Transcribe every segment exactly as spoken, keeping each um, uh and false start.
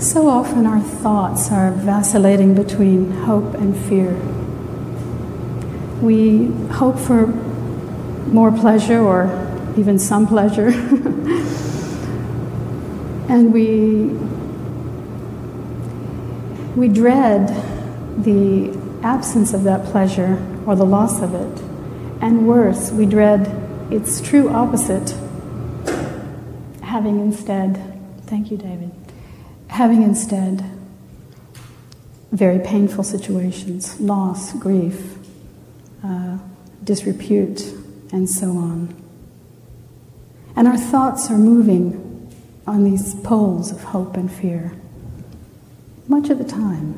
So often our thoughts are vacillating between hope and fear. We hope for more pleasure or even some pleasure. And we, we dread the absence of that pleasure or the loss of it. And worse, we dread its true opposite, having instead, thank you, David, having instead very painful situations, loss, grief, uh, disrepute, and so on. And our thoughts are moving on these poles of hope and fear, much of the time.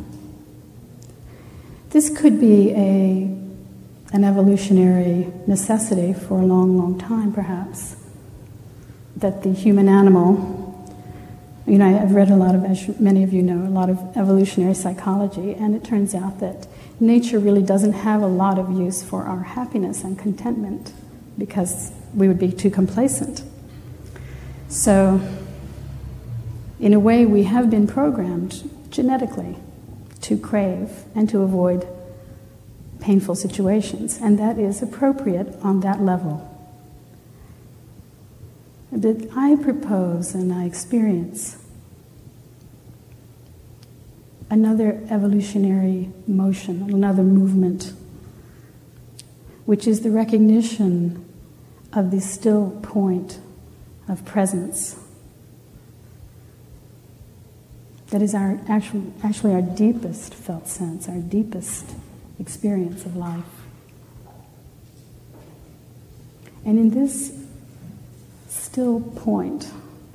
This could be a, an evolutionary necessity for a long, long time, perhaps, that the human animal, you know, I've read a lot of, as many of you know, a lot of evolutionary psychology, and it turns out that nature really doesn't have a lot of use for our happiness and contentment because we would be too complacent. So, in a way, we have been programmed genetically to crave and to avoid painful situations, and that is appropriate on that level. But I propose and I experience another evolutionary motion, another movement, which is the recognition of the still point of presence. That is our actual, actually our deepest felt sense, our deepest experience of life. And in this still point,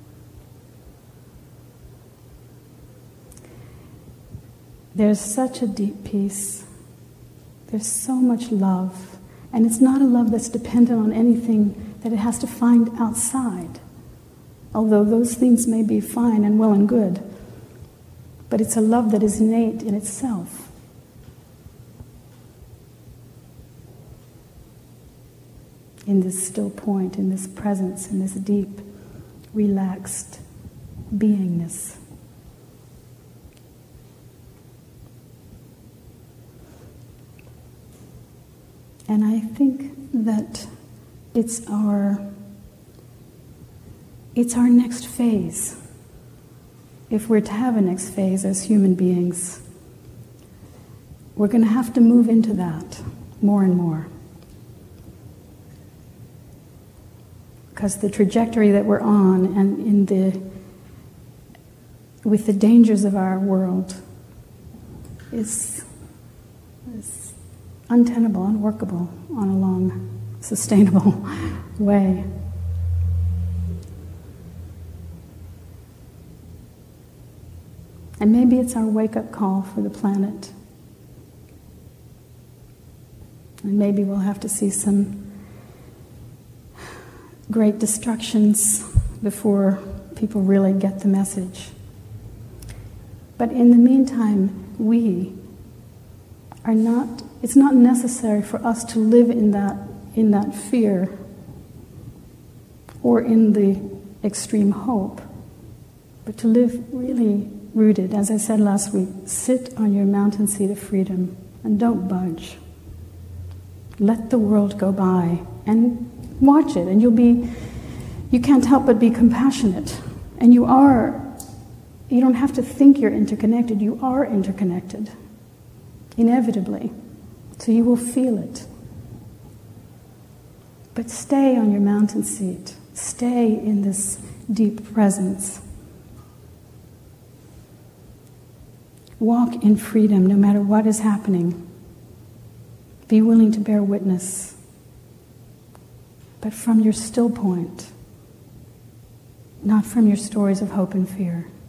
there's such a deep peace. There's so much love. And it's not a love that's dependent on anything that it has to find outside. Although those things may be fine and well and good. But it's a love that is innate in itself. In this still point, in this presence, in this deep, relaxed beingness. And I think that it's our, it's our next phase. If we're to have a next phase as human beings, we're going to have to move into that more and more. Because the trajectory that we're on, and in the with the dangers of our world, is, is untenable, unworkable on a long, sustainable way. And maybe it's our wake-up call for the planet. And maybe we'll have to see some great destructions before people really get the message. But in the meantime, we are not, it's not necessary for us to live in that, in that fear or in the extreme hope, but to live really rooted. As I said last week, sit on your mountain seat of freedom and don't budge. Let the world go by and watch it, and you'll be, you can't help but be compassionate. And you are, you don't have to think you're interconnected, you are interconnected, inevitably. So you will feel it. But stay on your mountain seat. Stay in this deep presence. Walk in freedom no matter what is happening. Be willing to bear witness. But from your still point, not from your stories of hope and fear.